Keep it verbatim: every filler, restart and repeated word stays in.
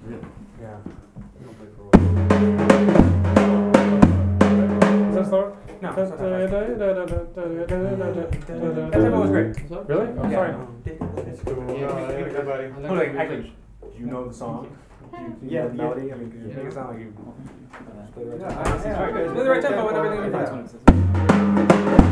Yeah. Is that slower? No. That tempo was great. Really? I'm Yeah. sorry. It's cool. Yeah, Uh, everybody. Hold on, actually, do you know the song? Do you, do you Yeah, know the yeah. melody? I mean, could you make it sound like you play the right Yeah, tempo? I- yeah, With the right tempo and everything. Yeah. Yeah.